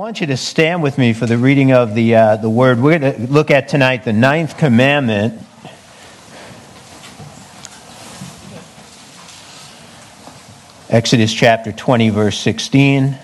want you to stand with me for the reading of the Word. We're going to look at tonight the 9th commandment. Exodus chapter 20, verse 16.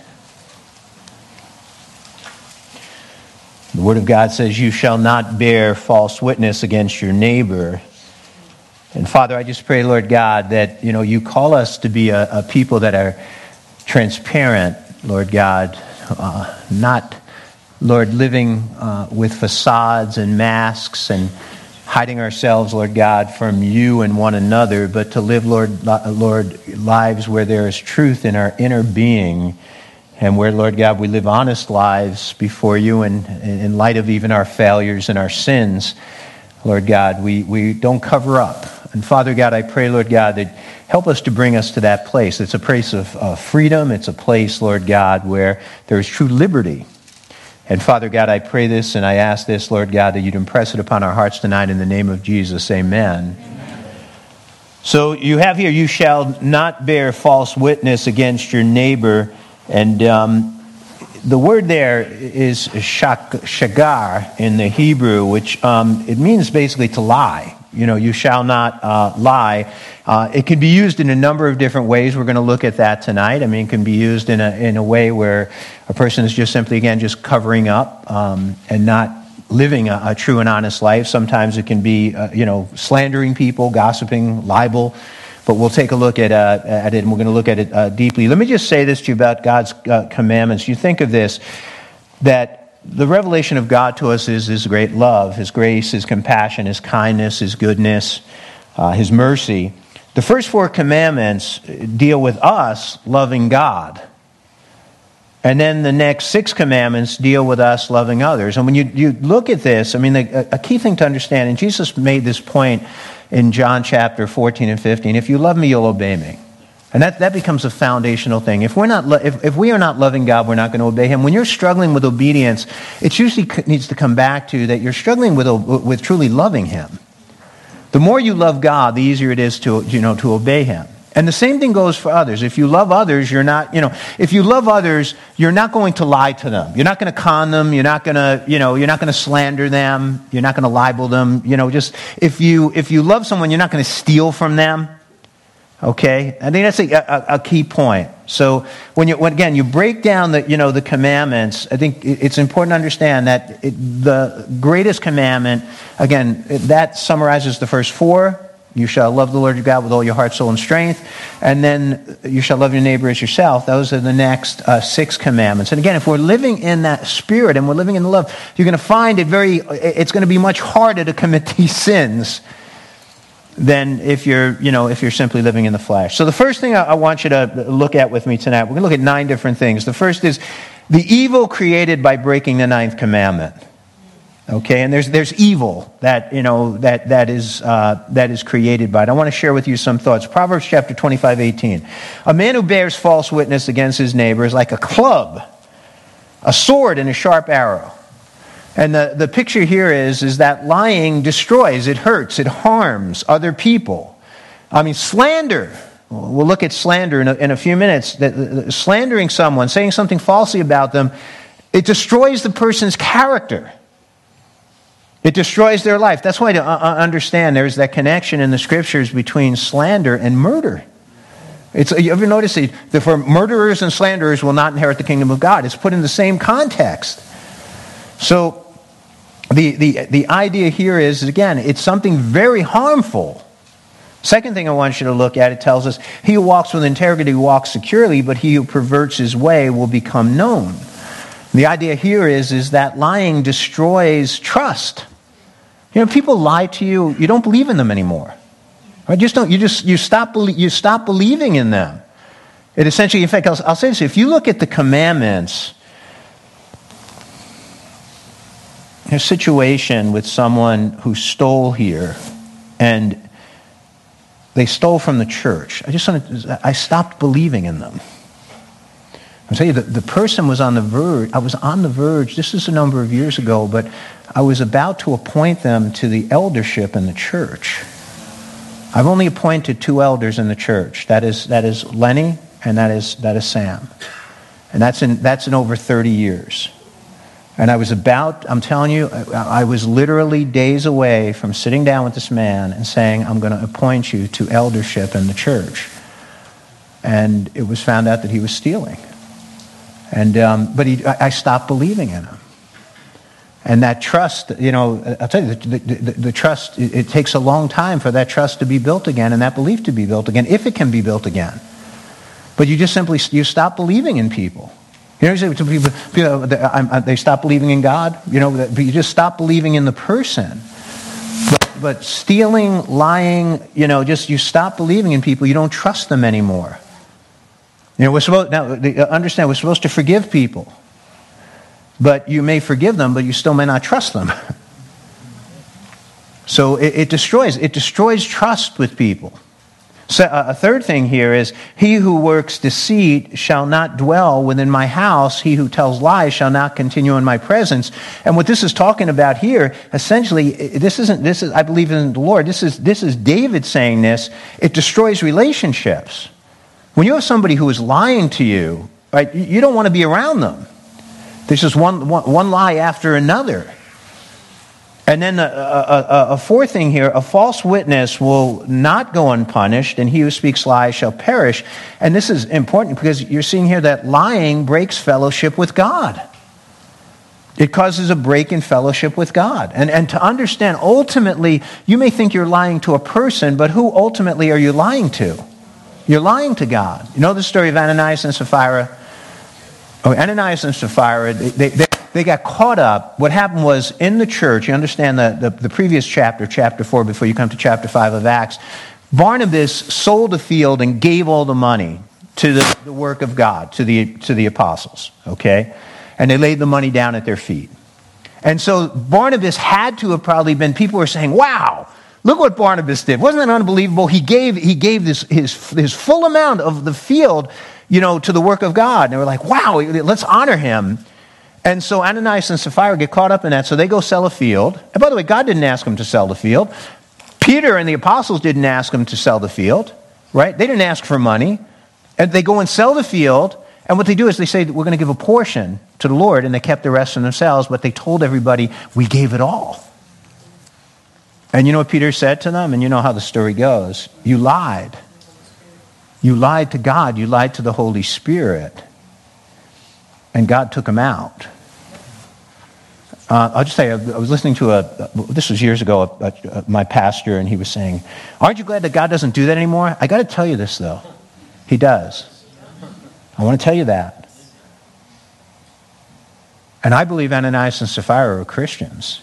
The Word of God says, "You shall not bear false witness against your neighbor." And Father, I just pray, Lord God, that you call us to be a people that are transparent, Lord God, not, Lord, living with facades and masks and hiding ourselves, Lord God, from you and one another, but to live, Lord, lives where there is truth in our inner being, and where, Lord God, we live honest lives before you, and in light of even our failures and our sins, Lord God, we don't cover up. And Father God, I pray, Lord God, that help us to bring us to that place. It's a place of freedom. It's a place, Lord God, where there is true liberty. And Father God, I pray this and I ask this, Lord God, that you'd impress it upon our hearts tonight in the name of Jesus. Amen. Amen. So you have here, you shall not bear false witness against your neighbor. And the word there is shagar in the Hebrew, which it means basically to lie. You shall not lie. It can be used in a number of different ways. We're going to look at that tonight. I mean, it can be used in a way where a person is just simply, again, just covering up and not living a true and honest life. Sometimes it can be, slandering people, gossiping, libel. But we'll take a look at it, and we're going to look at it deeply. Let me just say this to you about God's commandments. You think of this, that the revelation of God to us is His great love, His grace, His compassion, His kindness, His goodness, His mercy. The first 4 commandments deal with us loving God. And then the next 6 commandments deal with us loving others. And when you look at this, I mean, a key thing to understand, and Jesus made this point in John chapter 14 and 15, if you love me, you'll obey me. And that becomes a foundational thing. If we are not loving God, we're not going to obey Him. When you're struggling with obedience, it usually needs to come back to that you're struggling with truly loving Him. The more you love God, the easier it is to obey Him. And the same thing goes for others. If you love others, you're not going to lie to them. You're not going to con them. You're not going to slander them. You're not going to libel them. Just if you love someone, you're not going to steal from them. Okay, I think that's a key point. So when you break down the commandments, I think it's important to understand that the greatest commandment, again, that summarizes the first 4. You shall love the Lord your God with all your heart, soul, and strength, and then you shall love your neighbor as yourself. Those are the next 6 commandments. And again, if we're living in that spirit and we're living in the love, you're going to find it's going to be much harder to commit these sins than if you're simply living in the flesh. So the first thing I want you to look at with me tonight, we're going to look at 9 different things. The first is the evil created by breaking the 9th commandment. Okay, and there's evil that is created by it. I want to share with you some thoughts. Proverbs chapter 25:18. A man who bears false witness against his neighbor is like a club, a sword, and a sharp arrow. And the picture here is that lying destroys, it hurts, it harms other people. I mean, slander. We'll look at slander in a few minutes. Slandering someone, saying something falsely about them, it destroys the person's character. It destroys their life. That's why to understand there's that connection in the Scriptures between slander and murder. You ever notice that for murderers and slanderers will not inherit the kingdom of God? It's put in the same context. So the idea here is, again, it's something very harmful. Second thing I want you to look at, it tells us, he who walks with integrity walks securely, but he who perverts his way will become known. The idea here is that lying destroys trust. People lie to you, you don't believe in them anymore. Right? You stop believing in them. It essentially, in fact, I'll say this, if you look at the commandments, a situation with someone who stole here, and they stole from the church. I stopped believing in them. I'll tell you, the person was on the verge. I was on the verge. This is a number of years ago, but I was about to appoint them to the eldership in the church. I've only appointed 2 elders in the church. That is Lenny, and that is Sam, and that's in over 30 years. And I'm telling you, I was literally days away from sitting down with this man and saying, I'm going to appoint you to eldership in the church. And it was found out that he was stealing. And but I stopped believing in him. And that trust, I'll tell you, the trust, it takes a long time for that trust to be built again and that belief to be built again, if it can be built again. But you just simply, you stop believing in people. You say to people, they stop believing in God. But you just stop believing in the person. But stealing, lying, you stop believing in people. You don't trust them anymore. We're supposed to forgive people, but you may forgive them, but you still may not trust them. So it destroys trust with people. So a third thing here is, he who works deceit shall not dwell within my house. He who tells lies shall not continue in my presence. And what this is talking about here, essentially, this is I believe in the Lord. This is David saying this. It destroys relationships. When you have somebody who is lying to you, right, you don't want to be around them. There's just one lie after another. And then a fourth thing here, a false witness will not go unpunished, and he who speaks lies shall perish. And this is important because you're seeing here that lying breaks fellowship with God. It causes a break in fellowship with God. And to understand, ultimately, you may think you're lying to a person, but who ultimately are you lying to? You're lying to God. You know the story of Ananias and Sapphira? Ananias and Sapphira, they got caught up. What happened was, in the church, you understand the previous chapter 4, before you come to chapter 5 of Acts, Barnabas sold a field and gave all the money to the work of God, to the apostles, okay? And they laid the money down at their feet. And so Barnabas had to have probably been, people were saying, wow, look what Barnabas did. Wasn't that unbelievable? He gave his full amount of the field, to the work of God. And they were like, wow, let's honor him. And so Ananias and Sapphira get caught up in that, so they go sell a field. And by the way, God didn't ask them to sell the field. Peter and the apostles didn't ask them to sell the field, right? They didn't ask for money. And they go and sell the field, and what they do is they say, we're going to give a portion to the Lord, and they kept the rest for themselves, but they told everybody, we gave it all. And you know what Peter said to them? And you know how the story goes. You lied. You lied to God. You lied to the Holy Spirit. And God took him out. I'll just say, I was listening to this was years ago, my pastor, and he was saying, aren't you glad that God doesn't do that anymore? I got to tell you this, though. He does. I want to tell you that. And I believe Ananias and Sapphira are Christians.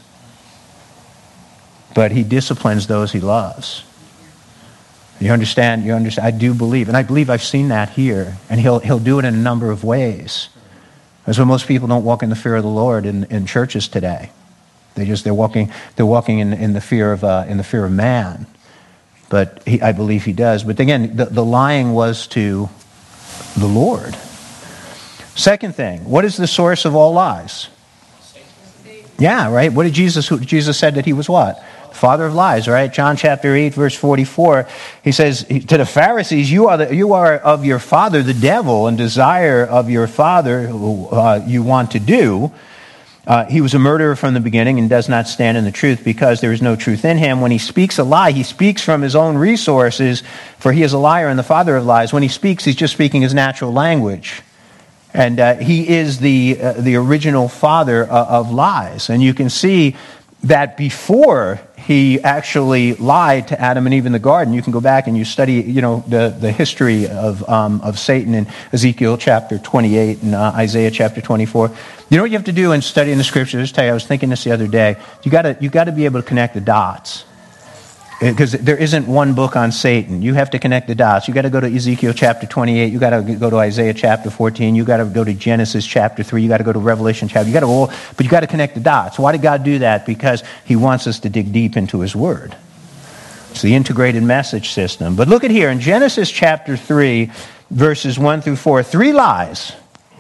But he disciplines those he loves. You understand? I do believe. And I believe I've seen that here. And he'll do it in a number of ways. That's why most people don't walk in the fear of the Lord in churches today. They're walking in the fear of man. But I believe he does. But again, the lying was to the Lord. Second thing, what is the source of all lies? Yeah, right. What did Jesus said that he was what? Father of lies, right? John chapter 8, verse 44, he says to the Pharisees, you are of your father, the devil, and desire of your father who you want to do. He was a murderer from the beginning and does not stand in the truth because there is no truth in him. When he speaks a lie, he speaks from his own resources, for he is a liar and the father of lies. When he speaks, he's just speaking his natural language. And he is the original father of lies. And you can see that before he actually lied to Adam and Eve in the garden, you can go back and you study, the history of Satan in Ezekiel chapter 28 and Isaiah chapter 24. You know what you have to do in studying the scriptures? I'll just tell you, I was thinking this the other day. You got to be able to connect the dots. Because there isn't one book on Satan. You have to connect the dots. You got to go to Ezekiel chapter 28. You got to go to Isaiah chapter 14. You got to go to Genesis chapter 3. You got to go to Revelation chapter. But you got to connect the dots. Why did God do that? Because he wants us to dig deep into his word. It's the integrated message system. But look at here in Genesis chapter 3, verses 1 through 4, 3 lies.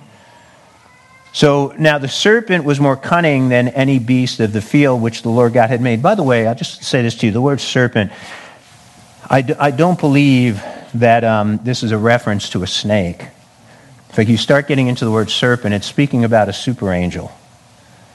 So now the serpent was more cunning than any beast of the field which the Lord God had made. By the way, I'll just say this to you. The word serpent, I don't believe that this is a reference to a snake. In fact, you start getting into the word serpent, it's speaking about a super angel.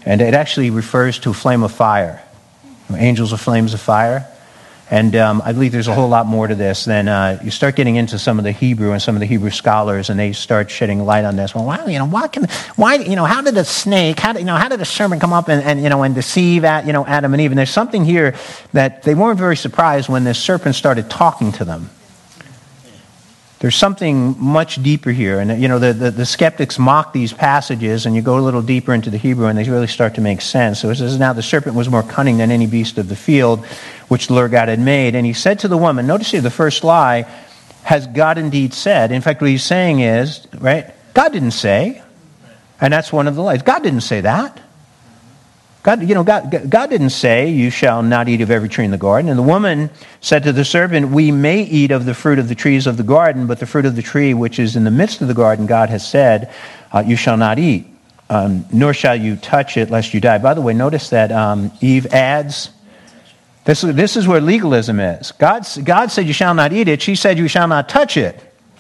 And it actually refers to a flame of fire. Angels are flames of fire. And I believe there's a whole lot more to this than you start getting into some of the Hebrew and some of the Hebrew scholars, and they start shedding light on this. Well, how did a snake, how did a serpent come up and deceive Adam and Eve? And there's something here that they weren't very surprised when this serpent started talking to them. There's something much deeper here, and the skeptics mock these passages, and you go a little deeper into the Hebrew, and they really start to make sense. So it says, now the serpent was more cunning than any beast of the field, which the Lord God had made. And he said to the woman, notice here the first lie, has God indeed said? In fact, what he's saying is, right, God didn't say, and that's one of the lies. God didn't say that. God didn't say, you shall not eat of every tree in the garden. And the woman said to the serpent, we may eat of the fruit of the trees of the garden, but the fruit of the tree which is in the midst of the garden, God has said, you shall not eat, nor shall you touch it, lest you die. By the way, notice that Eve adds, this is where legalism is. God said you shall not eat it. She said you shall not touch it.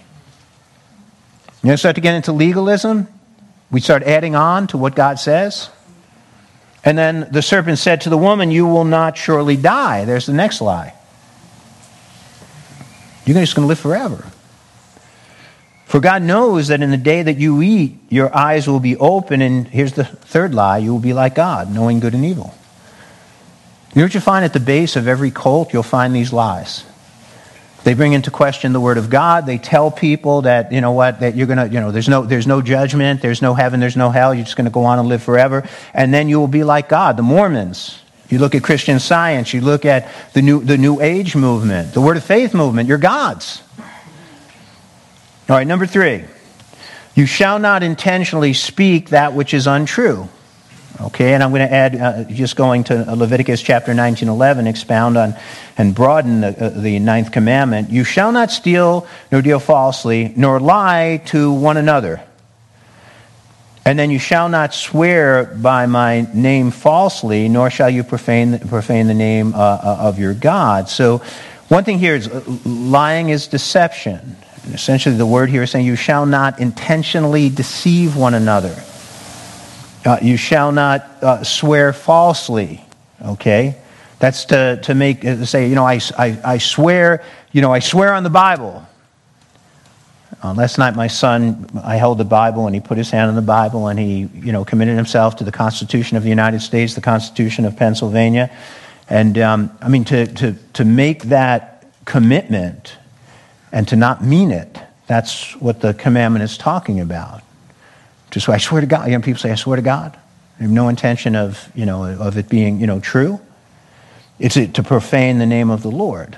You start to get into legalism. We start adding on to what God says. And then the serpent said to the woman, you will not surely die. There's the next lie. You're just going to live forever. For God knows that in the day that you eat, your eyes will be open. And here's the third lie. You will be like God, knowing good and evil. You know what you find at the base of every cult? You'll find these lies. They bring into question the Word of God. They tell people that, that you're going to, there's no judgment, there's no heaven, there's no hell, you're just going to go on and live forever. And then you will be like God. The Mormons, you look at Christian Science, you look at the New Age movement, the Word of Faith movement, you're God's. All right, number 3. You shall not intentionally speak that which is untrue. Okay, and I'm going to add, just going to Leviticus chapter 19:11, expound on and broaden the ninth commandment. You shall not steal, nor deal falsely, nor lie to one another. And then you shall not swear by my name falsely, nor shall you profane the name of your God. So one thing here is lying is deception. Essentially the word here is saying you shall not intentionally deceive one another. You shall not swear falsely. Okay, that's to make say. I swear. I swear on the Bible. Last night, my son, I held the Bible, and he put his hand on the Bible, and he, committed himself to the Constitution of the United States, the Constitution of Pennsylvania, and to make that commitment and to not mean it. That's what the commandment is talking about. Just I swear to God. People say, I swear to God. I have no intention of it being, true. It's to profane the name of the Lord.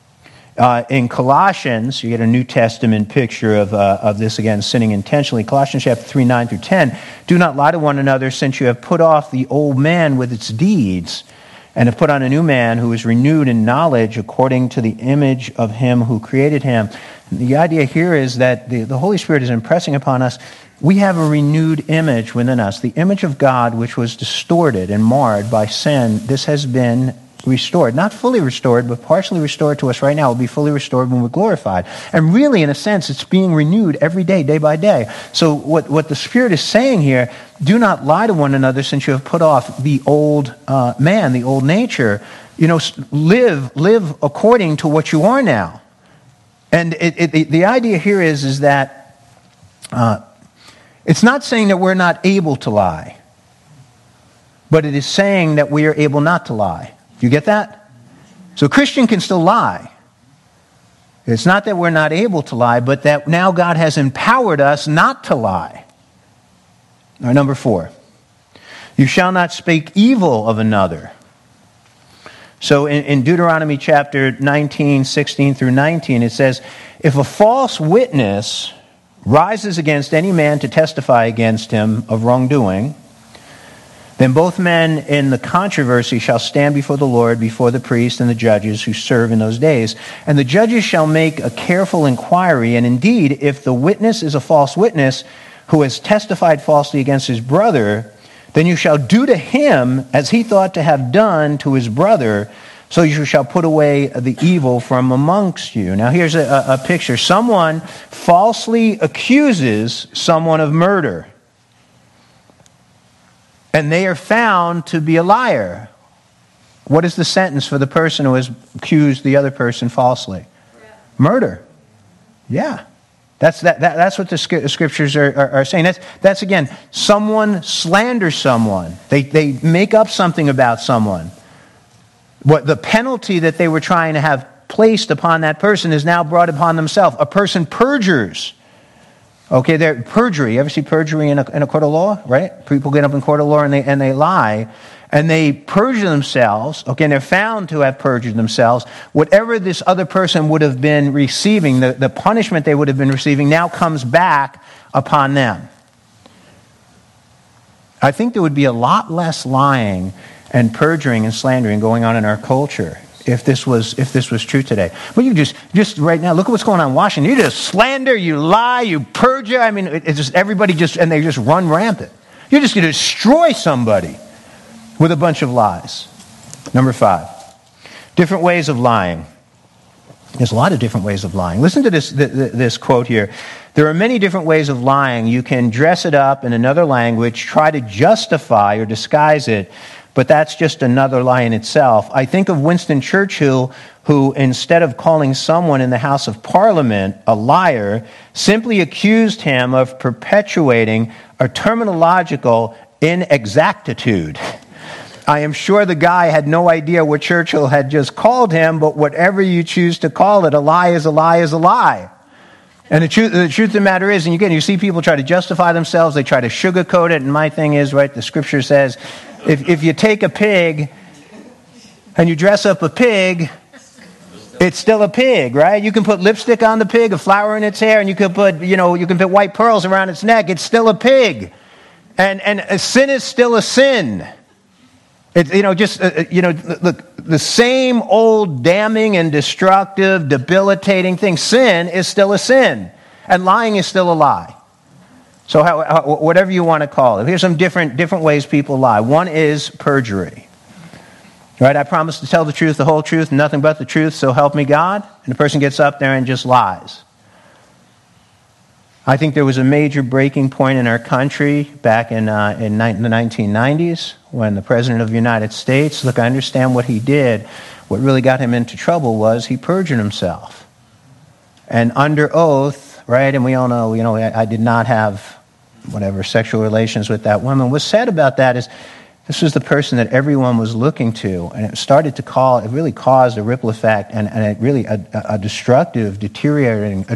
In Colossians, you get a New Testament picture of this again, sinning intentionally. Colossians chapter 3, 9 through 10. Do not lie to one another, since you have put off the old man with its deeds, and have put on a new man who is renewed in knowledge according to the image of him who created him. And the idea here is that the Holy Spirit is impressing upon us, we have a renewed image within us. The image of God, which was distorted and marred by sin, this has been restored. Not fully restored, but partially restored to us right now. It will be fully restored when we're glorified. And really, in a sense, it's being renewed every day, day by day. So what the Spirit is saying here, do not lie to one another, since you have put off the old man, the old nature. Live according to what you are now. And the idea here is that it's not saying that we're not able to lie, but it is saying that we are able not to lie. Do you get that? So a Christian can still lie. It's not that we're not able to lie, but that now God has empowered us not to lie. All right, number 4. You shall not speak evil of another. So in Deuteronomy chapter 19, 16 through 19, it says, if a false witness rises against any man to testify against him of wrongdoing, then both men in the controversy shall stand before the Lord, before the priests and the judges who serve in those days. And the judges shall make a careful inquiry. And indeed, if the witness is a false witness who has testified falsely against his brother, then you shall do to him as he thought to have done to his brother. So you shall put away the evil from amongst you. Now here's a picture. Someone falsely accuses someone of murder. and they are found to be a liar. What is the sentence for the person who has accused the other person falsely? Murder. Yeah. That's what the scriptures are saying. That's again, someone slanders someone. They make up something about someone. What the penalty that they were trying to have placed upon that person is now brought upon themselves. A person perjures. Okay, they're perjury. You ever see perjury in a court of law, right? People get up in court of law and they lie. And they perjure themselves, okay, and they're found to have perjured themselves. Whatever this other person would have been receiving, the punishment they would have been receiving now comes back upon them. I think there would be a lot less lying and perjuring and slandering going on in our culture if this was true today. But you just right now, look at what's going on in Washington. You just slander, you lie, you perjure. I mean, it's just everybody and they just run rampant. You're just going to destroy somebody with a bunch of lies. Number 5, different ways of lying. There's a lot of different ways of lying. Listen to this quote here. There are many different ways of lying. You can dress it up in another language, try to justify or disguise it, but that's just another lie in itself. I think of Winston Churchill, who instead of calling someone in the House of Parliament a liar, simply accused him of perpetuating a terminological inexactitude. I am sure the guy had no idea what Churchill had just called him, but whatever you choose to call it, a lie is a lie is a lie. And the truth of the matter is, and again, you see people try to justify themselves, they try to sugarcoat it, and my thing is, right, the scripture says, if you take a pig and you dress up a pig, it's still a pig, right? You can put lipstick on the pig, a flower in its hair, and you can put white pearls around its neck, it's still a pig. And a sin is still a sin. Look, the same old damning and destructive, debilitating thing. Sin is still a sin, and lying is still a lie. So whatever you want to call it. Here's some different ways people lie. One is perjury. Right? I promise to tell the truth, the whole truth, and nothing but the truth, so help me God. And the person gets up there and just lies. I think there was a major breaking point in our country back in the 1990s when the President of the United States, look, I understand what he did. What really got him into trouble was he perjured himself. And under oath, right, and we all know, I did not have sexual relations with that woman. What's sad about that is this was the person that everyone was looking to, and it really caused a ripple effect and it really a destructive, deteriorating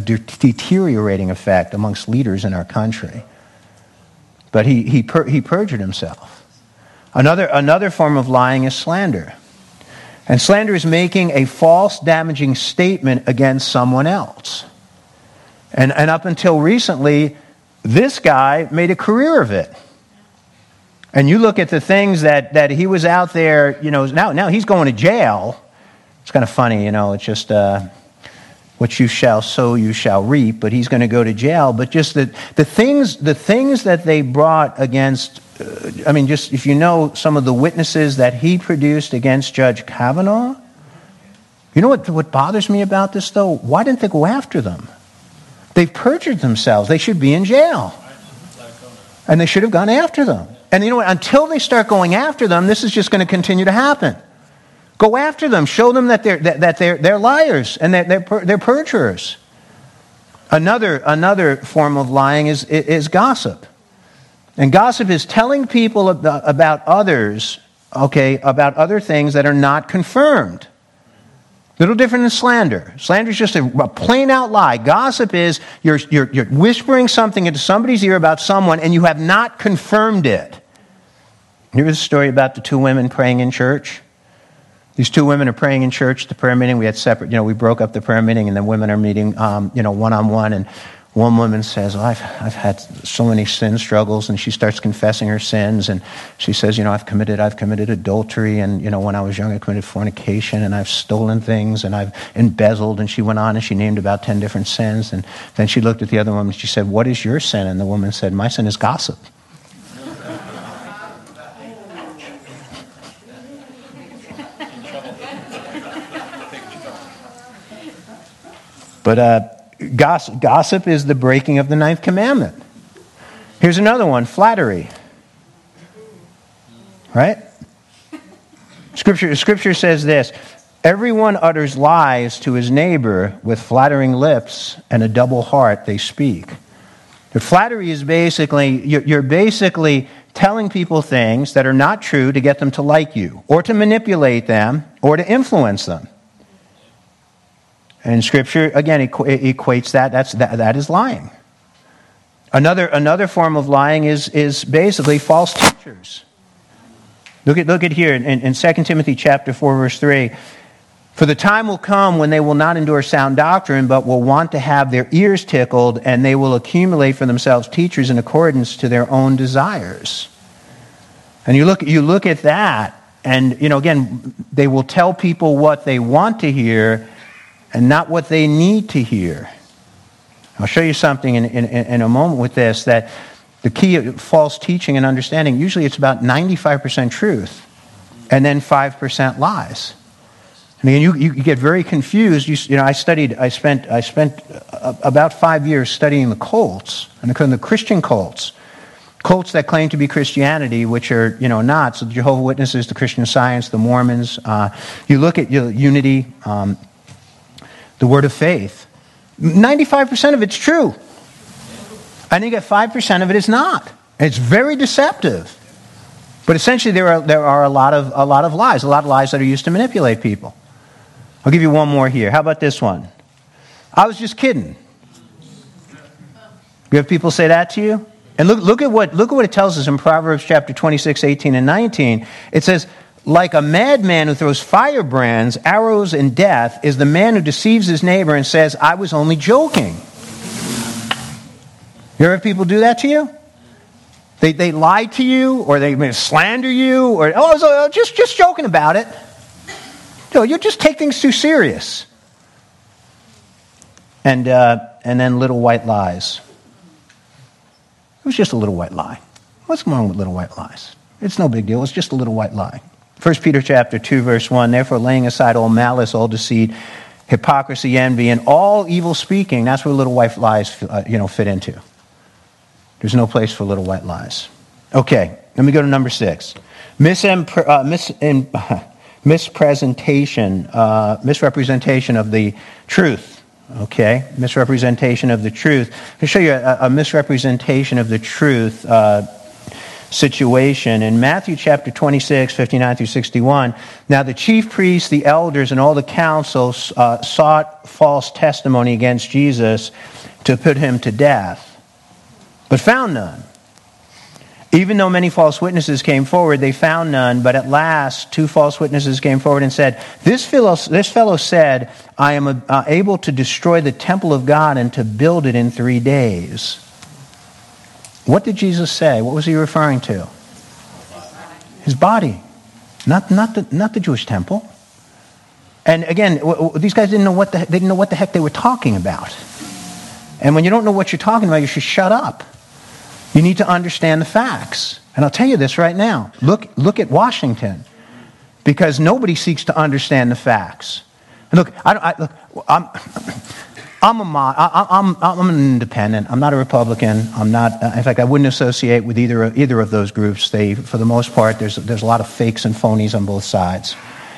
effect amongst leaders in our country. But he perjured himself. Another form of lying is slander. And slander is making a false, damaging statement against someone else. And up until recently, this guy made a career of it. And you look at the things that he was out there, now he's going to jail. It's kind of funny, it's just what you shall sow, you shall reap, but he's going to go to jail. But just the things that they brought against, just if you know some of the witnesses that he produced against Judge Kavanaugh, you know what bothers me about this, though? Why didn't they go after them? They've perjured themselves. They should be in jail. And they should have gone after them. And you know what? Until they start going after them, this is just going to continue to happen. Go after them. Show them that they're liars and that they're perjurers. Another form of lying is gossip. And gossip is telling people about others, about other things that are not confirmed. Little different than slander. Slander is just a plain out lie. Gossip is you're whispering something into somebody's ear about someone and you have not confirmed it. Here's a story about the 2 women praying in church. These 2 women are praying in church at the prayer meeting. We had separate, we broke up the prayer meeting and the women are meeting, one-on-one. And one woman says, I've had so many sin struggles, and she starts confessing her sins, and she says, I've committed adultery, and when I was young I committed fornication, and I've stolen things, and I've embezzled, and she went on and she named about 10 different sins, and then she looked at the other woman and she said, what is your sin? And the woman said, my sin is gossip. But gossip is the breaking of the 9th commandment. Here's another one, flattery. right? Scripture says this, everyone utters lies to his neighbor with flattering lips and a double heart they speak. The flattery is basically, you're basically telling people things that are not true to get them to like you, or to manipulate them, or to influence them. And Scripture, again, equates that is lying. Another form of lying is basically false teachers. Look at here in 2 Timothy chapter 4, verse 3. For the time will come when they will not endure sound doctrine, but will want to have their ears tickled, and they will accumulate for themselves teachers in accordance to their own desires. And you look at that, and again, they will tell people what they want to hear and not what they need to hear. I'll show you something in a moment with this, that the key of false teaching and understanding, usually it's about 95% truth and then 5% lies. I mean, you get very confused. I spent about 5 years studying the cults, and the Christian cults that claim to be Christianity, which are not. So the Jehovah's Witnesses, the Christian Science, the Mormons. You look at unity, the Word of Faith. 95% of it's true. I think that 5% of it is not. It's very deceptive. But essentially, there are a lot of lies that are used to manipulate people. I'll give you one more here. How about this one? I was just kidding. You have people say that to you? And look at what it tells us in Proverbs chapter 26, 18, and 19. It says, like a madman who throws firebrands, arrows, and death is the man who deceives his neighbor and says, I was only joking. You ever have people do that to you? They lie to you, or they may slander you, or just joking about it. You just take things too serious. And then little white lies. It was just a little white lie. What's wrong with little white lies? It's no big deal. It's just a little white lie. 1 Peter chapter 2, verse 1, therefore laying aside all malice, all deceit, hypocrisy, envy, and all evil speaking, that's where little white lies fit into. There's no place for little white lies. Okay, let me go to number 6. Misrepresentation of the truth. Okay, misrepresentation of the truth. I'll show you a misrepresentation of the truth situation. In Matthew chapter 26, 59 through 61, now the chief priests, the elders, and all the council sought false testimony against Jesus to put him to death, but found none. Even though many false witnesses came forward, they found none. But at last, 2 false witnesses came forward and said, This fellow said, I am able to destroy the temple of God and to build it in 3 days. What did Jesus say? What was he referring to? His body. Not the Jewish temple. And again, these guys didn't know what the heck they were talking about. And when you don't know what you're talking about, you should shut up. You need to understand the facts. And I'll tell you this right now. Look at Washington. Because nobody seeks to understand the facts. And look, I'm an independent. I'm not a Republican. I'm not. In fact, I wouldn't associate with either of those groups. For the most part, there's a lot of fakes and phonies on both sides.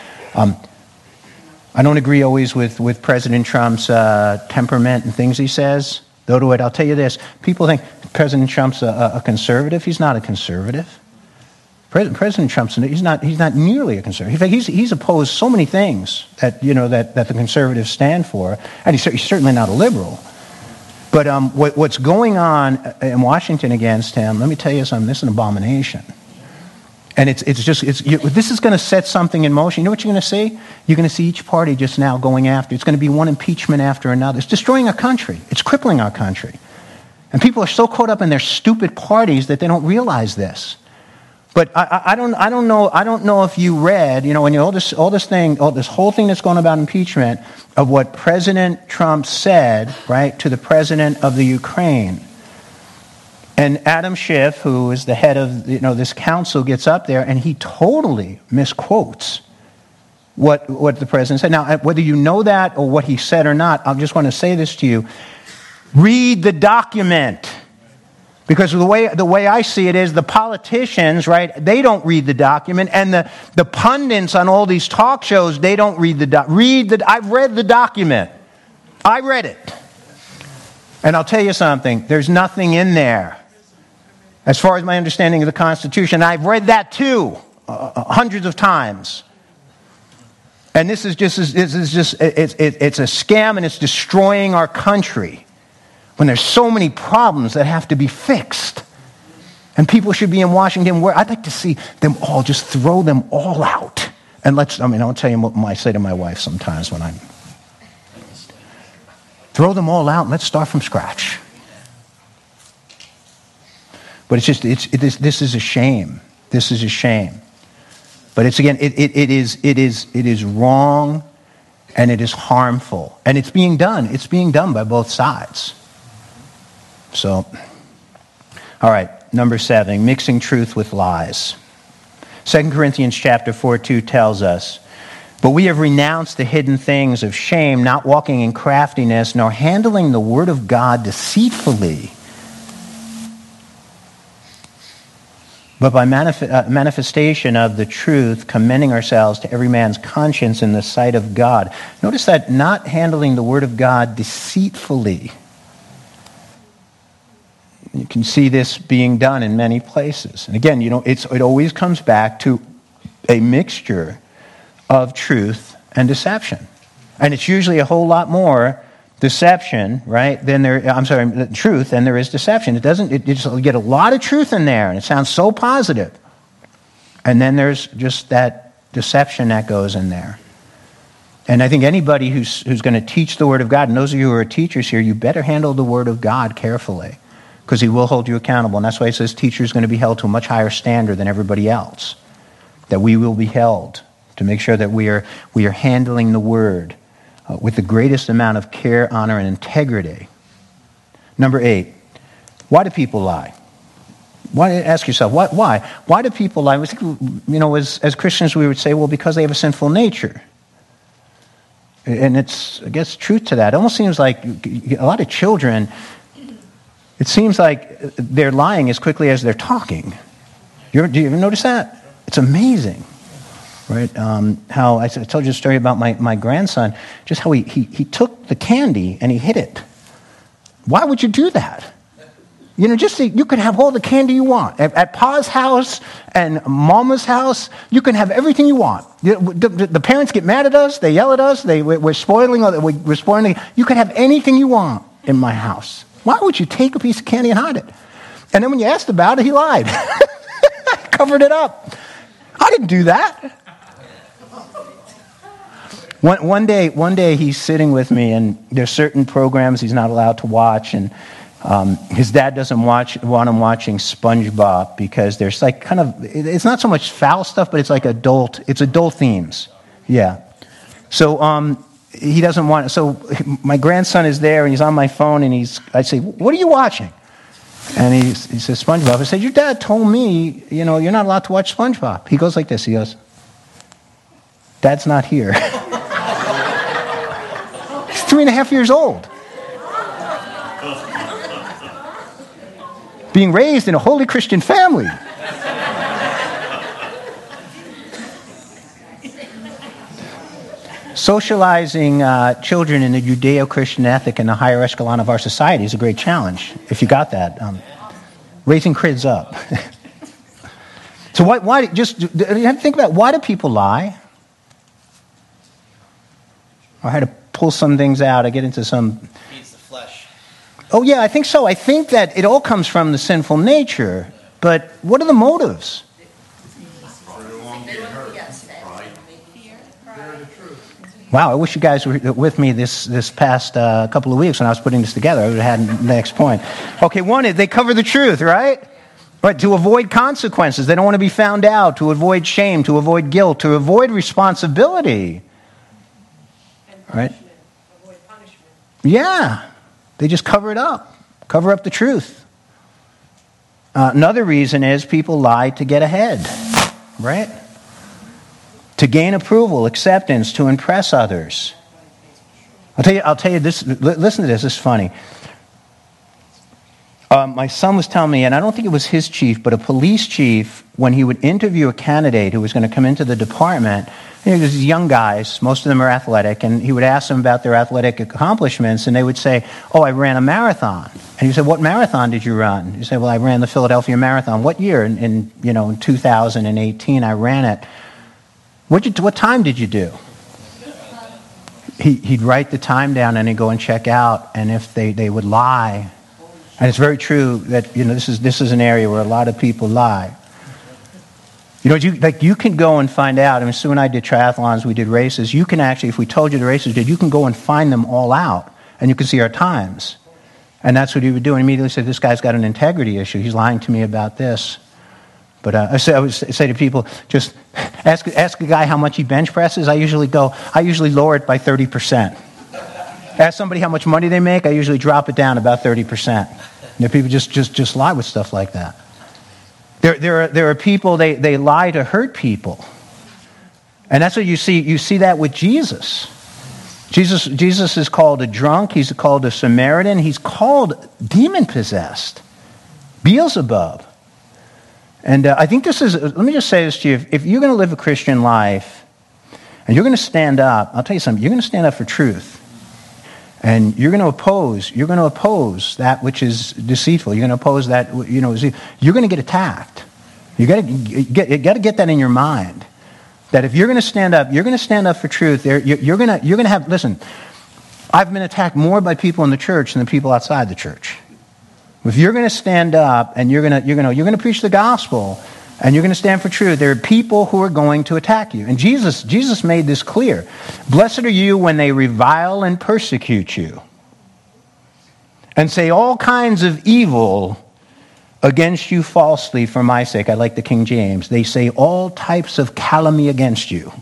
I don't agree always with President Trump's temperament and things he says. Though I'll tell you this: people think President Trump's a conservative. He's not a conservative. President Trump's he's not nearly a conservative. In fact, he's opposed so many things that the conservatives stand for, and he's certainly not a liberal. But what's going on in Washington against him? Let me tell you something. This is an abomination, and this is going to set something in motion. You know what you're going to see? You're going to see each party just now going after. It's going to be one impeachment after another. It's destroying our country. It's crippling our country, and people are so caught up in their stupid parties that they don't realize this. But I don't know if you read, when all this whole thing that's going about impeachment of what President Trump said, right, to the president of the Ukraine. And Adam Schiff, who is the head of this council, gets up there and he totally misquotes what the president said. Now, whether you know that or what he said or not, I just want to say this to you. Read the document. Because the way I see it is the politicians, right, they don't read the document, and the pundits on all these talk shows, they don't read the document. I've read the document. I read it. And I'll tell you something, there's nothing in there. As far as my understanding of the Constitution, I've read that too, hundreds of times. And it's a scam, and it's destroying our country. When there's so many problems that have to be fixed. And people should be in Washington where I'd like to see them all, just throw them all out. And I'll tell you what I say to my wife sometimes when I'm, throw them all out and let's start from scratch. But this is a shame. This is a shame. But it is wrong and it is harmful. And it's being done. It's being done by both sides. So, all right, number 7, mixing truth with lies. 2 Corinthians chapter 4:2 tells us, "But we have renounced the hidden things of shame, not walking in craftiness, nor handling the word of God deceitfully, but by manifestation of the truth, commending ourselves to every man's conscience in the sight of God." Notice that, not handling the word of God deceitfully. You can see this being done in many places. And again, it always comes back to a mixture of truth and deception. And it's usually a whole lot more deception, right, truth than there is deception. You get a lot of truth in there, and it sounds so positive. And then there's just that deception that goes in there. And I think anybody who's going to teach the Word of God, and those of you who are teachers here, you better handle the Word of God carefully, because He will hold you accountable. And that's why He says teachers are going to be held to a much higher standard than everybody else. That we will be held to make sure that we are handling the Word with the greatest amount of care, honor, and integrity. Number 8, why do people lie? Ask yourself, why? Why do people lie? As Christians, we would say, well, because they have a sinful nature. And it's, I guess, truth to that. It almost seems like a lot of children, it seems like they're lying as quickly as they're talking. Do you ever notice that? It's amazing, right? How I told you a story about my grandson, just how he took the candy and he hid it. Why would you do that? You could have all the candy you want. At Pa's house and Mama's house, you can have everything you want. The parents get mad at us. They yell at us. We're spoiling. You can have anything you want in my house. Why would you take a piece of candy and hide it? And then when you asked about it, he lied. Covered it up. I didn't do that. One day he's sitting with me, and there's certain programs he's not allowed to watch, and his dad doesn't want him watching SpongeBob because there's like it's not so much foul stuff, but it's like adult themes. Yeah. So he doesn't want, so my grandson is there and he's on my phone, and I say, "What are you watching?" And he says, "SpongeBob." I said, "Your dad told me, you're not allowed to watch SpongeBob." He goes like this. He goes, "Dad's not here." He's 3.5 years old. Being raised in a holy Christian family. Socializing children in the Judeo-Christian ethic in the higher echelon of our society is a great challenge, if you got that. Raising kids up. So why you have to think about, why do people lie? I had to pull some things out. I get into some... Feeds the flesh. Oh yeah, I think so. I think that it all comes from the sinful nature. But what are the motives? Wow, I wish you guys were with me this past couple of weeks when I was putting this together. I would have had the next point. Okay, one is they cover the truth, right? But to avoid consequences. They don't want to be found out, to avoid shame, to avoid guilt, to avoid responsibility. And right? Avoid punishment. Yeah. They just cover it up. Cover up the truth. Another reason is people lie to get ahead, right? To gain approval, acceptance, to impress others. I'll tell you this. Listen to this. This is funny. My son was telling me, and I don't think it was his chief, but a police chief, when he would interview a candidate who was going to come into the department, these young guys, most of them are athletic, and he would ask them about their athletic accomplishments, and they would say, oh, I ran a marathon. And he said, what marathon did you run? He said, well, I ran the Philadelphia Marathon. What year? In 2018, I ran it. What time did you do? He'd write the time down, and he'd go and check out, and if they would lie. And it's very true that, this is an area where a lot of people lie. You can go and find out. I mean, Sue and I did triathlons, we did races. You can actually, if we told you the races did, you can go and find them all out, and you can see our times. And that's what he would do. And immediately said, this guy's got an integrity issue. He's lying to me about this. But I would say to people, just ask a guy how much he bench presses. I usually lower it by 30%. Ask somebody how much money they make. I usually drop it down about 30%. People just lie with stuff like that. There are people, they lie to hurt people. And that's what you see. You see that with Jesus. Jesus is called a drunk. He's called a Samaritan. He's called demon-possessed. Beelzebub. And I think let me just say this to you. If you're going to live a Christian life, and you're going to stand up, I'll tell you something, you're going to stand up for truth. And you're going to oppose that which is deceitful. You're going to oppose that, you're going to get attacked. You got to get that in your mind. That if you're going to stand up for truth. You're going to have. Listen, I've been attacked more by people in the church than the people outside the church. If you're going to stand up and you're going to preach the gospel and you're going to stand for truth, there are people who are going to attack you. And Jesus made this clear. Blessed are you when they revile and persecute you and say all kinds of evil against you falsely for my sake. I like the King James. They say all types of calumny against you.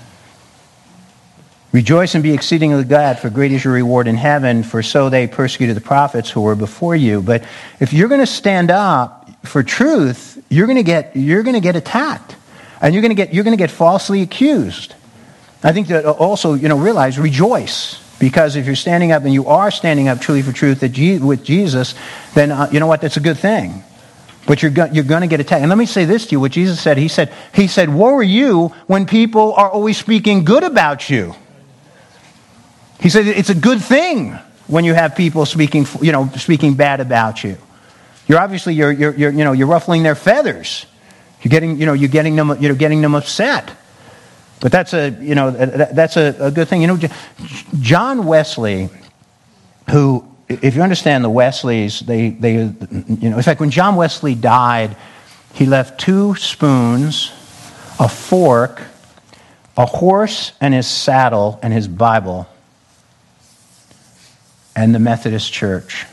Rejoice and be exceedingly glad, for great is your reward in heaven, for so they persecuted the prophets who were before you. But if you're going to stand up for truth, you're going to get attacked, and you're going to get falsely accused. I think that also realize, rejoice, because if you're standing up and you are standing up truly for truth with Jesus, then you know what? That's a good thing. But you're going to get attacked. And let me say this to you: what Jesus said. He said, "Woe are you when people are always speaking good about you." He said it's a good thing when you have people speaking bad about you. You're obviously you're ruffling their feathers. You're getting them upset. But that's a good thing. John Wesley, who, if you understand the Wesleys, in fact, when John Wesley died, he left 2 spoons, a fork, a horse and his saddle and his Bible, and the Methodist Church.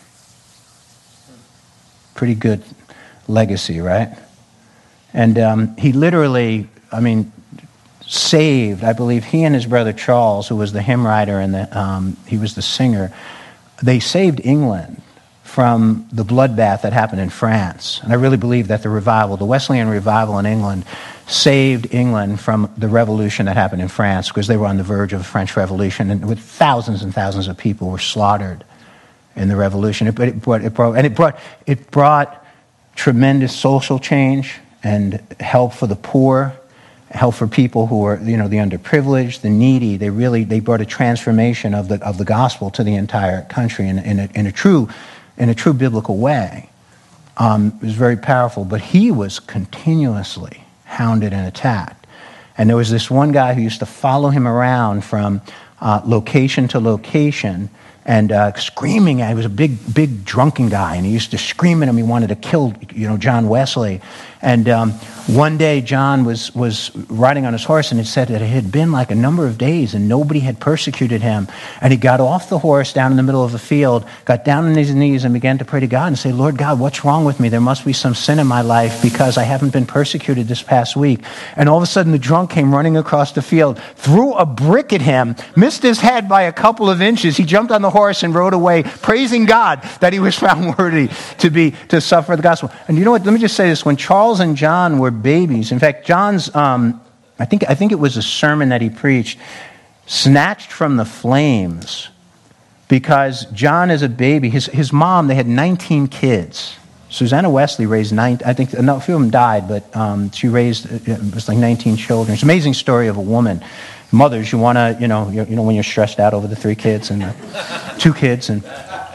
Pretty good legacy, right? And he literally, saved, I believe, he and his brother Charles, who was the hymn writer and he was the singer, they saved England from the bloodbath that happened in France. And I really believe that the Wesleyan revival in England, saved England from the revolution that happened in France, because they were on the verge of a French Revolution, and with thousands and thousands of people were slaughtered in the revolution. It brought tremendous social change and help for the poor, help for people who were, the underprivileged, the needy. They brought a transformation of the gospel to the entire country in a true biblical way. It was very powerful, but he was continuously hounded and attacked. And there was this one guy who used to follow him around from location to location and screaming. He was a big drunken guy, and he used to scream at him. He wanted to kill, John Wesley. And one day, John was riding on his horse, and it said that it had been like a number of days, and nobody had persecuted him. And he got off the horse down in the middle of the field, got down on his knees, and began to pray to God and say, Lord God, what's wrong with me? There must be some sin in my life because I haven't been persecuted this past week. And all of a sudden, the drunk came running across the field, threw a brick at him, missed his head by a couple of inches. He jumped on the horse and rode away, praising God that he was found worthy to suffer the gospel. And you know what? Let me just say this: when Charles and John were babies, in fact, John's, I think it was a sermon that he preached, snatched from the flames because John is a baby. His mom, they had 19 kids. Susanna Wesley raised 9, I think a few of them died, but she raised, it was like 19 children. It's an amazing story of a woman. Mothers, you want to, when you're stressed out over the 3 kids and the 2 kids, and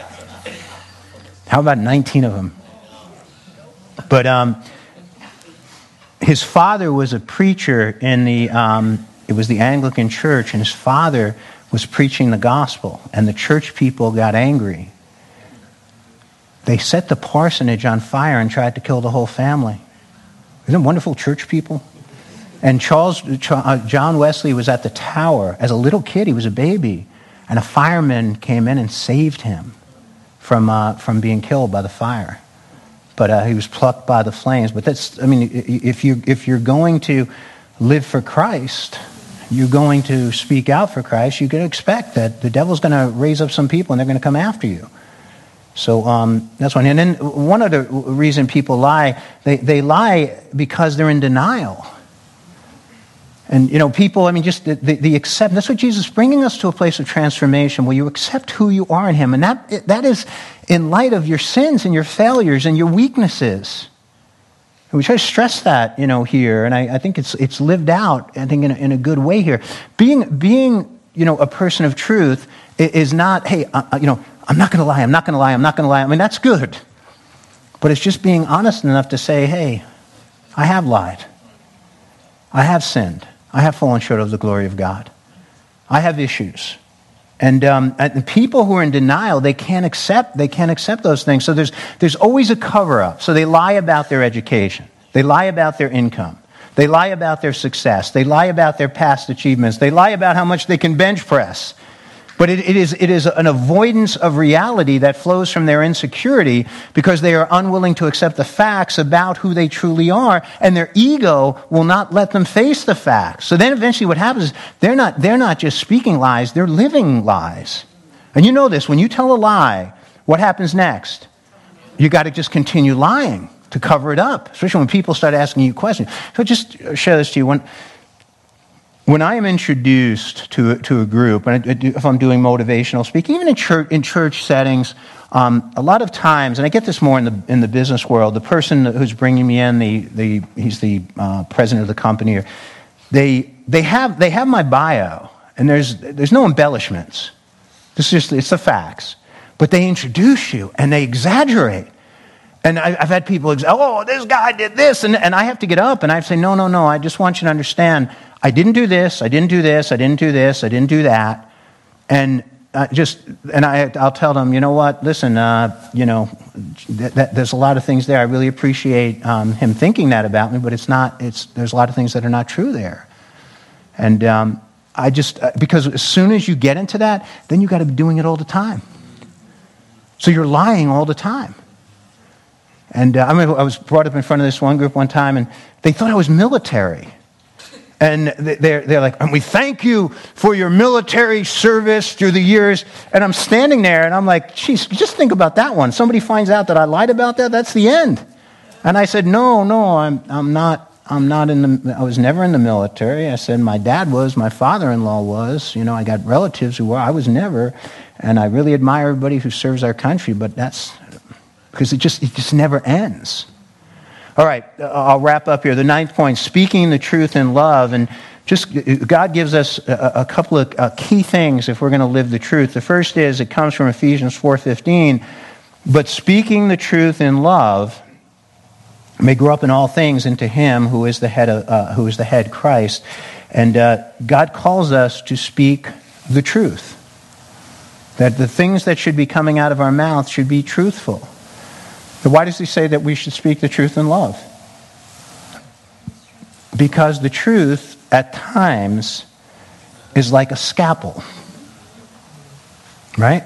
how about 19 of them? But his father was a preacher in it was the Anglican Church, and his father was preaching the gospel, and the church people got angry. They set the parsonage on fire and tried to kill the whole family. Isn't it wonderful, church people? And John Wesley was at the tower. As a little kid, he was a baby, and a fireman came in and saved him from being killed by the fire. But he was plucked by the flames. But if you're going to live for Christ, you're going to speak out for Christ, you can expect that the devil's going to raise up some people and they're going to come after you. So that's one. And then one other reason people lie, they lie because they're in denial. And, people, just the accept. That's what Jesus is bringing us to a place of transformation where you accept who you are in Him. And that is in light of your sins and your failures and your weaknesses. And we try to stress that, here. And I think it's lived out, I think, in a good way here. Being a person of truth is not, hey, I'm not going to lie, I'm not going to lie, I'm not going to lie. That's good. But it's just being honest enough to say, hey, I have lied. I have sinned. I have fallen short of the glory of God. I have issues. And people who are in denial, they can't accept those things. So there's always a cover-up. So they lie about their education. They lie about their income. They lie about their success. They lie about their past achievements. They lie about how much they can bench press. But it is an avoidance of reality that flows from their insecurity because they are unwilling to accept the facts about who they truly are, and their ego will not let them face the facts. So then eventually what happens is they're not just speaking lies, they're living lies. And you know this, when you tell a lie, what happens next? You got to just continue lying to cover it up, especially when people start asking you questions. So just share this to you. When I am introduced to a group, and if I'm doing motivational speaking, even in church settings, a lot of times, and I get this more in the business world, the person who's bringing me in, he's the president of the company, they have my bio, and there's no embellishments. It's the facts, but they introduce you and they exaggerate. And I've had people, this guy did this, and I have to get up and I have to say, no, I just want you to understand, I didn't do this, I didn't do this, I didn't do this, I didn't do that. And I'll tell them, you know what, listen, there's a lot of things there. I really appreciate him thinking that about me, but there's a lot of things that are not true there. And because as soon as you get into that, then you got to be doing it all the time. So you're lying all the time. And I remember I was brought up in front of this one group one time, and they thought I was military. And they're like, and we thank you for your military service through the years. And I'm standing there, and I'm like, geez, just think about that one. Somebody finds out that I lied about that, that's the end. And I said, no, I'm not I was never in the military. I said, my dad was, my father-in-law was. I got relatives who were. I was never. And I really admire everybody who serves our country, but that's because it just never ends. All right, I'll wrap up here. The 9th point, speaking the truth in love. And just God gives us a couple of key things if we're going to live the truth. The first is, it comes from Ephesians 4:15, but speaking the truth in love may grow up in all things into Him who is the head, Christ. And God calls us to speak the truth. That the things that should be coming out of our mouth should be truthful. So why does He say that we should speak the truth in love? Because the truth, at times, is like a scalpel. Right?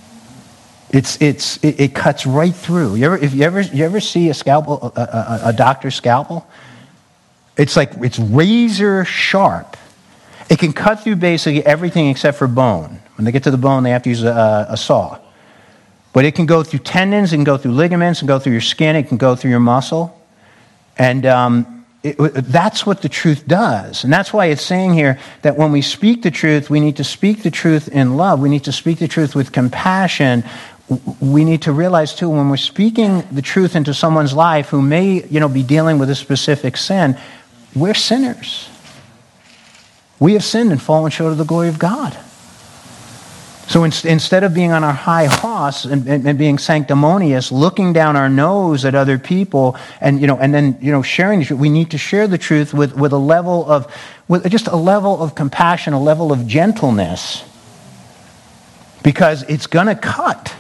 It cuts right through. You ever see a scalpel, a doctor's scalpel? It's razor sharp. It can cut through basically everything except for bone. When they get to the bone, they have to use a saw. But it can go through tendons, it can go through ligaments, it can go through your skin, it can go through your muscle. And that's what the truth does. And that's why it's saying here that when we speak the truth, we need to speak the truth in love. We need to speak the truth with compassion. We need to realize, too, when we're speaking the truth into someone's life who may, be dealing with a specific sin, we're sinners. We have sinned and fallen short of the glory of God. So instead of being on our high horse and being sanctimonious, looking down our nose at other people, and then sharing the truth, we need to share the truth with a level of compassion, a level of gentleness, because it's going to cut.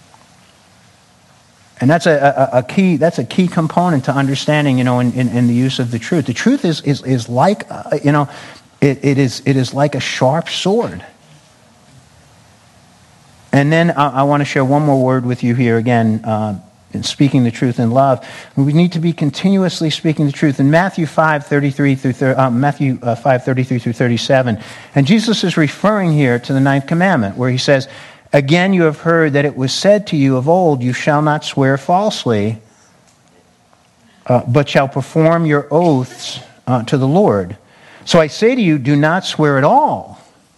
And that's a key component to understanding, in the use of the truth. The truth is like, it is like a sharp sword. And then I want to share one more word with you here again, in speaking the truth in love. We need to be continuously speaking the truth. In Matthew 5:33 through 37, and Jesus is referring here to the 9th commandment, where he says, "Again you have heard that it was said to you of old, you shall not swear falsely, but shall perform your oaths to the Lord. So I say to you, do not swear at all.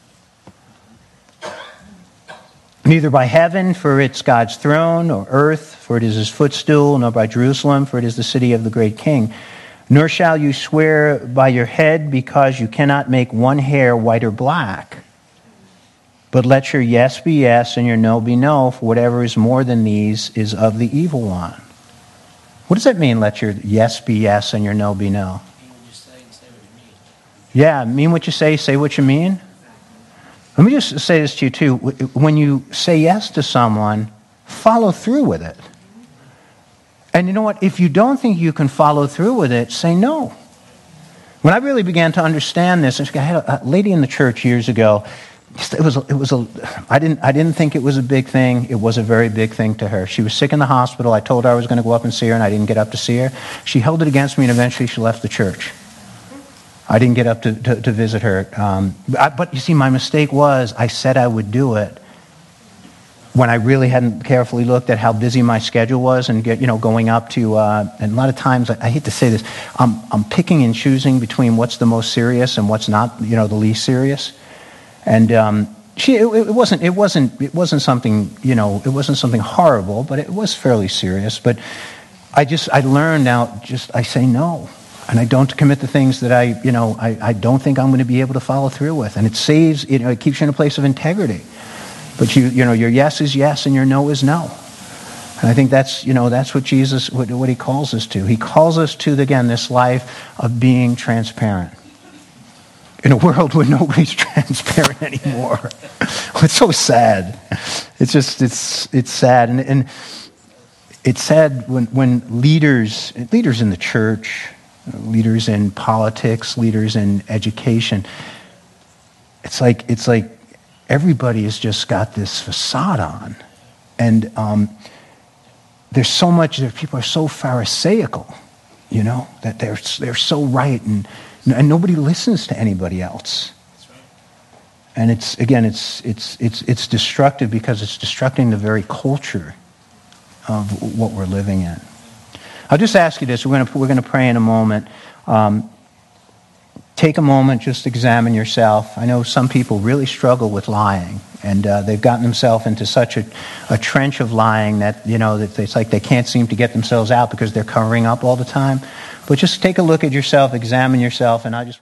Neither by heaven, for it's God's throne, or earth, for it is his footstool, nor by Jerusalem, for it is the city of the great king. Nor shall you swear by your head, because you cannot make one hair white or black. But let your yes be yes, and your no be no, for whatever is more than these is of the evil one." What does that mean, let your yes be yes, and your no be no? Mean what you say and say what you mean. Yeah, mean what you say what you mean. Let me just say this to you too. When you say yes to someone, follow through with it. And you know what? If you don't think you can follow through with it, say no. When I really began to understand this, I had a lady in the church years ago. I didn't think it was a big thing. It was a very big thing to her. She was sick in the hospital. I told her I was going to go up and see her, and I didn't get up to see her. She held it against me, and eventually she left the church. I didn't get up to visit her. But you see, my mistake was I said I would do it when I really hadn't carefully looked at how busy my schedule was, and going up to. And a lot of times, I hate to say this, I'm picking and choosing between what's the most serious and what's not, the least serious. And it wasn't something, it wasn't something horrible, but it was fairly serious. But I learned now. I say no. And I don't commit the things that I don't think I'm going to be able to follow through with. And it saves, it keeps you in a place of integrity. But your yes is yes and your no is no. And I think that's what Jesus, what he calls us to. He calls us to, again, this life of being transparent. In a world where nobody's transparent anymore. It's so sad. It's sad. And it's sad when leaders in the church, leaders in politics, leaders in education, it's like everybody has just got this facade on. And there's so much that people are so pharisaical, that they're so right, and nobody listens to anybody else. That's right. And it's destructive, because it's destructing the very culture of what we're living in. I'll just ask you this. We're going to pray in a moment. Take a moment, just examine yourself. I know some people really struggle with lying, and they've gotten themselves into such a trench of lying that that it's like they can't seem to get themselves out because they're covering up all the time. But just take a look at yourself, examine yourself, and I just